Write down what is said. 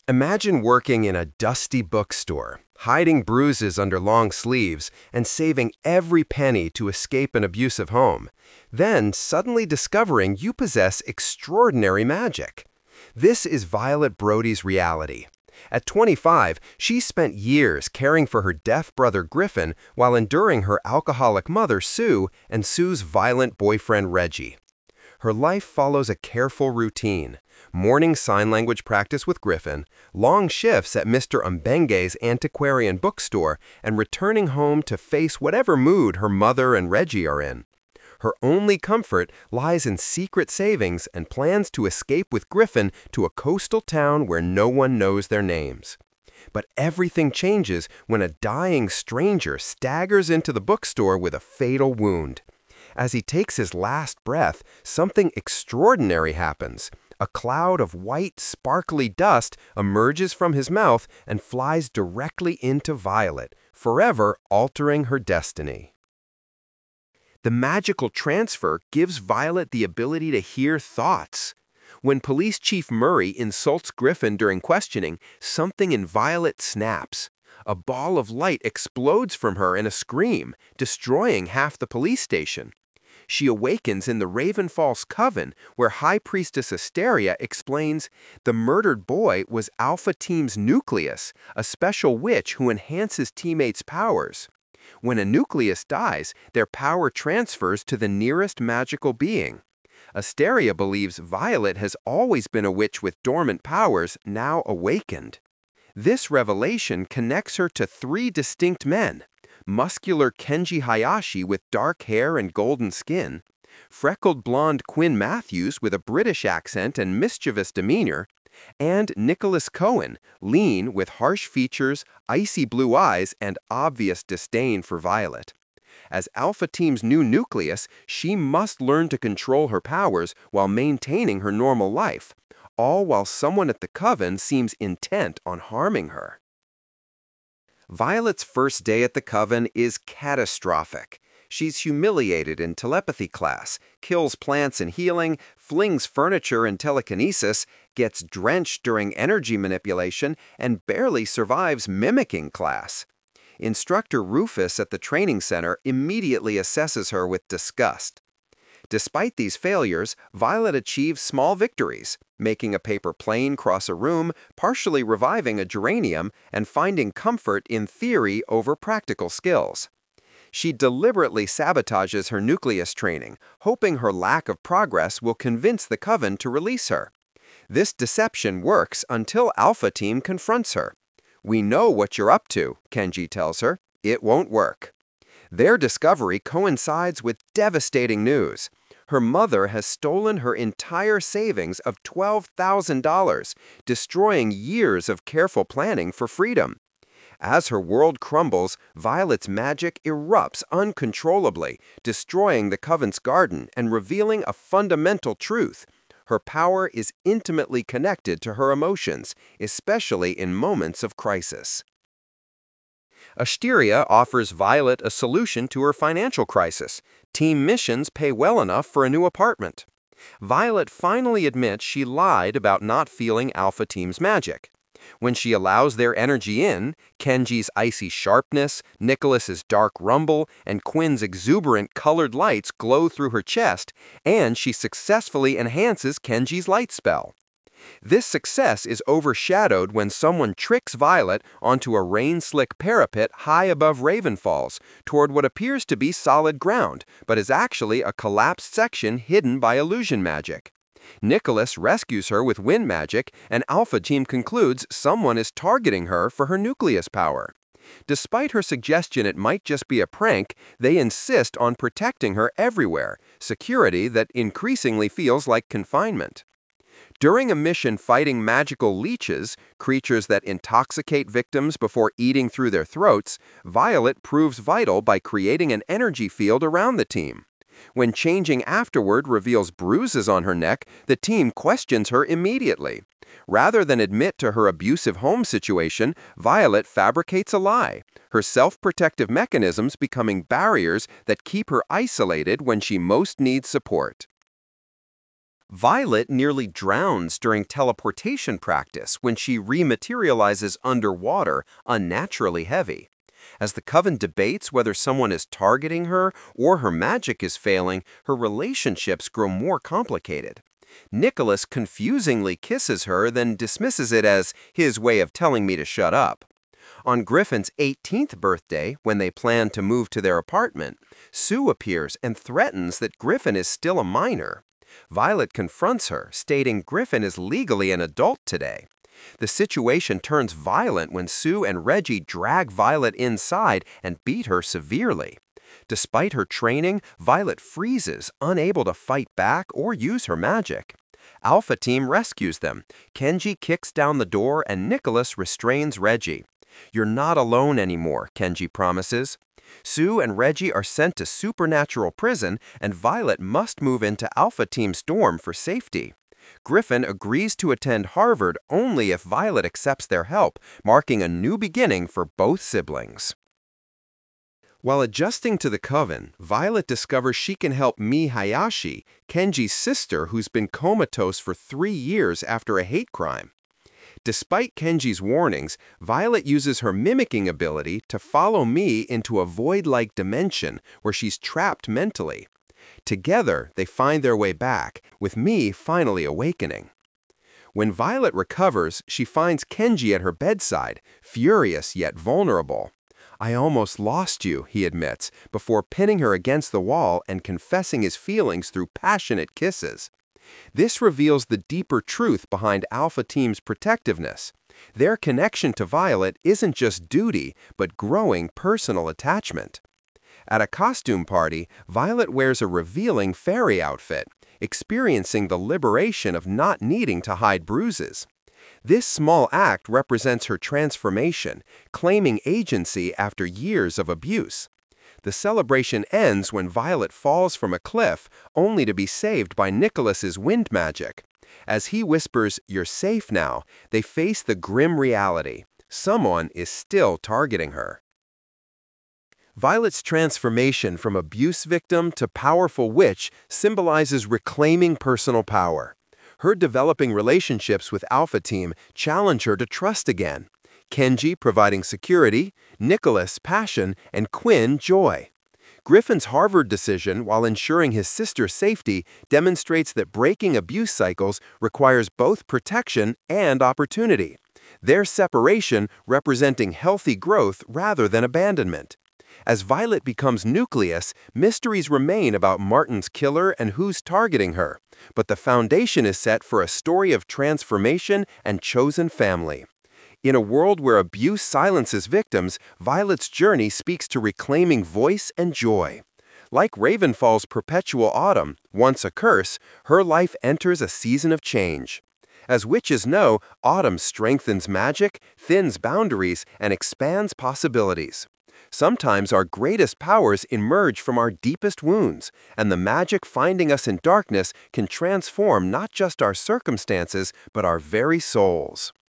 Imagine working in a dusty bookstore, hiding bruises under long sleeves, and saving every penny to escape an abusive home. Then, suddenly discovering you possess extraordinary magic. This is Violet Brody's reality. At 25, she spent years caring for her deaf brother Griffin while enduring her alcoholic mother Sue and Sue's violent boyfriend Reggie. Her life follows a careful routine: morning sign language practice with Griffin, long shifts at Mr. Umbenge's antiquarian bookstore, and returning home to face whatever mood her mother and Reggie are in. Her only comfort lies in secret savings and plans to escape with Griffin to a coastal town where no one knows their names. But everything changes when a dying stranger staggers into the bookstore with a fatal wound. As he takes his last breath, something extraordinary happens. A cloud of white, sparkly dust emerges from his mouth and flies directly into Violet, forever altering her destiny. The magical transfer gives Violet the ability to hear thoughts. When Police Chief Murray insults Griffin during questioning, something in Violet snaps. A ball of light explodes from her in a scream, destroying half the police station. She awakens in the Raven Falls Coven, where High Priestess Asteria explains the murdered boy was Alpha Team's Nucleus, a special witch who enhances teammates' powers. When a Nucleus dies, their power transfers to the nearest magical being. Asteria believes Violet has always been a witch with dormant powers, now awakened. This revelation connects her to three distinct men: muscular Kenji Hayashi with dark hair and golden skin, freckled blonde Quinn Matthews with a British accent and mischievous demeanor, and Nicholas Cohen, lean with harsh features, icy blue eyes, and obvious disdain for Violet. As Alpha Team's new nucleus, she must learn to control her powers while maintaining her normal life, all while someone at the Coven seems intent on harming her. Violet's first day at the Coven is catastrophic. She's humiliated in telepathy class, kills plants in healing, flings furniture in telekinesis, gets drenched during energy manipulation, and barely survives mimicking class. Instructor Rufus at the training center immediately assesses her with disgust. Despite these failures, Violet achieves small victories, making a paper plane cross a room, partially reviving a geranium, and finding comfort in theory over practical skills. She deliberately sabotages her nucleus training, hoping her lack of progress will convince the Coven to release her. This deception works until Alpha Team confronts her. "We know what you're up to," Kenji tells her. "It won't work." Their discovery coincides with devastating news. Her mother has stolen her entire savings of $12,000, destroying years of careful planning for freedom. As her world crumbles, Violet's magic erupts uncontrollably, destroying the Coven's garden and revealing a fundamental truth: her power is intimately connected to her emotions, especially in moments of crisis. Asteria offers Violet a solution to her financial crisis. Team missions pay well enough for a new apartment. Violet finally admits she lied about not feeling Alpha Team's magic. When she allows their energy in, Kenji's icy sharpness, Nicholas's dark rumble, and Quinn's exuberant colored lights glow through her chest, and she successfully enhances Kenji's light spell. This success is overshadowed when someone tricks Violet onto a rain-slick parapet high above Raven Falls, toward what appears to be solid ground, but is actually a collapsed section hidden by illusion magic. Nicholas rescues her with wind magic, and Alpha Team concludes someone is targeting her for her nucleus power. Despite her suggestion it might just be a prank, they insist on protecting her everywhere, security that increasingly feels like confinement. During a mission fighting magical leeches, creatures that intoxicate victims before eating through their throats, Violet proves vital by creating an energy field around the team. When changing afterward reveals bruises on her neck, the team questions her immediately. Rather than admit to her abusive home situation, Violet fabricates a lie, her self-protective mechanisms becoming barriers that keep her isolated when she most needs support. Violet nearly drowns during teleportation practice when she rematerializes underwater, unnaturally heavy. As the Coven debates whether someone is targeting her or her magic is failing, her relationships grow more complicated. Nicholas confusingly kisses her, then dismisses it as his way of telling me to shut up. On Griffin's 18th birthday, when they plan to move to their apartment, Sue appears and threatens that Griffin is still a minor. Violet confronts her, stating Griffin is legally an adult today. The situation turns violent when Sue and Reggie drag Violet inside and beat her severely. Despite her training, Violet freezes, unable to fight back or use her magic. Alpha Team rescues them. Kenji kicks down the door and Nicholas restrains Reggie. "You're not alone anymore," Kenji promises. Sue and Reggie are sent to Supernatural Prison, and Violet must move into Alpha Team's dorm for safety. Griffin agrees to attend Harvard only if Violet accepts their help, marking a new beginning for both siblings. While adjusting to the Coven, Violet discovers she can help Mie Hayashi, Kenji's sister who's been comatose for 3 years after a hate crime. Despite Kenji's warnings, Violet uses her mimicking ability to follow Mie into a void-like dimension where she's trapped mentally. Together, they find their way back, with Mie finally awakening. When Violet recovers, she finds Kenji at her bedside, furious yet vulnerable. "I almost lost you," he admits, before pinning her against the wall and confessing his feelings through passionate kisses. This reveals the deeper truth behind Alpha Team's protectiveness. Their connection to Violet isn't just duty, but growing personal attachment. At a costume party, Violet wears a revealing fairy outfit, experiencing the liberation of not needing to hide bruises. This small act represents her transformation, claiming agency after years of abuse. The celebration ends when Violet falls from a cliff, only to be saved by Nicholas's wind magic. As he whispers, "You're safe now," they face the grim reality. Someone is still targeting her. Violet's transformation from abuse victim to powerful witch symbolizes reclaiming personal power. Her developing relationships with Alpha Team challenge her to trust again. Kenji providing security, Nicholas passion, and Quinn joy. Griffin's Harvard decision, while ensuring his sister's safety, demonstrates that breaking abuse cycles requires both protection and opportunity. Their separation representing healthy growth rather than abandonment. As Violet becomes Nucleus, mysteries remain about Martin's killer and who's targeting her, but the foundation is set for a story of transformation and chosen family. In a world where abuse silences victims, Violet's journey speaks to reclaiming voice and joy. Like Ravenfall's perpetual autumn, once a curse, her life enters a season of change. As witches know, autumn strengthens magic, thins boundaries, and expands possibilities. Sometimes our greatest powers emerge from our deepest wounds, and the magic finding us in darkness can transform not just our circumstances, but our very souls.